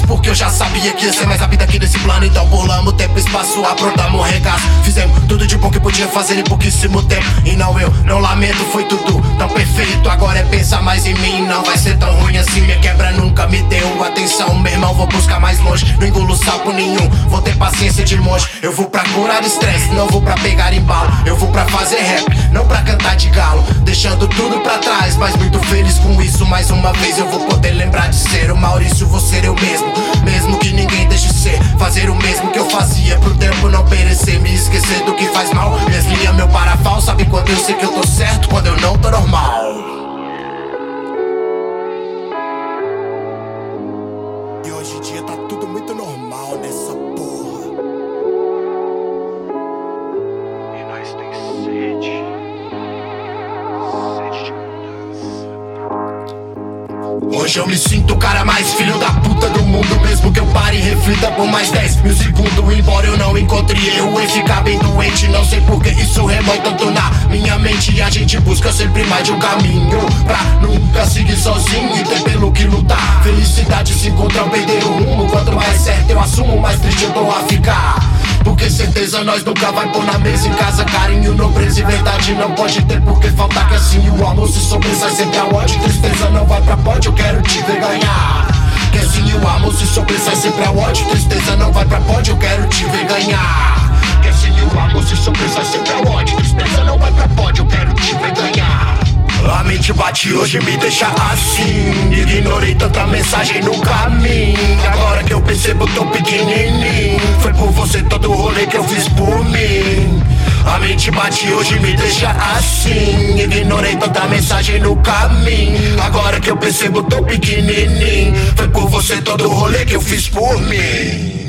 porque eu já sabia que ia ser mais rápido aqui desse plano. Então pulamos tempo e espaço, aprontamos um regaço. Fizemos tudo de bom que podia fazer em pouquíssimo tempo. E não, eu não lamento, foi tudo tão perfeito. Agora é pensar mais em mim, não vai ser tão ruim assim. Minha quebra nunca me deu atenção, meu irmão, vou buscar mais longe. Não engulo sapo nenhum, vou ter paciência de monge. Eu vou pra curar estresse, não vou pra pegar embalo. Eu vou pra fazer rap, não pra cantar de galo. Deixando tudo pra trás, mas muito feliz com isso. Mais uma vez eu vou poder lembrar de ser o Maurício, vou ser eu mesmo. Mesmo que ninguém deixe ser, fazer o mesmo que eu fazia, pro tempo não perecer, me esquecer do que faz mal. Minhas linhas, meu parafal, sabe quando eu sei que eu tô certo, quando eu não tô normal. E hoje em dia tá tudo muito normal nessa porra. E nós tem sede de mudança. Hoje eu me sinto o cara mais filho da puta do mundo. Mesmo que eu pare e reflita por mais 10 mil segundos. Embora eu não encontre erro em ficar bem doente, não sei porque isso remói tanto na minha mente. E a gente busca sempre mais de um caminho pra nunca seguir sozinho e ter pelo que lutar. Felicidade se encontra ao perder o rumo. Quanto mais certo eu assumo, mais triste eu tô a ficar. Porque certeza nós nunca vai pôr na mesa em casa. Carinho, nobreza e verdade não pode ter por que faltar. Que assim o amor se sobressai sempre ao ódio. Tristeza não vai pra pódio, eu quero te ver ganhar. Que assim o amor se sobressai sempre ao ódio. Tristeza não vai pra pódio, eu quero te ver ganhar. Que assim o amor se sobressai sempre ao ódio. Tristeza não vai pra pódio, eu quero te ver ganhar. A mente bate hoje me deixa assim. Ignorei tanta mensagem no caminho. Agora que eu percebo tô pequenininho. Foi por você todo o rolê que eu fiz por mim. A mente bate hoje me deixa assim. Ignorei tanta mensagem no caminho. Agora que eu percebo tô pequenininho. Foi por você todo o rolê que eu fiz por mim.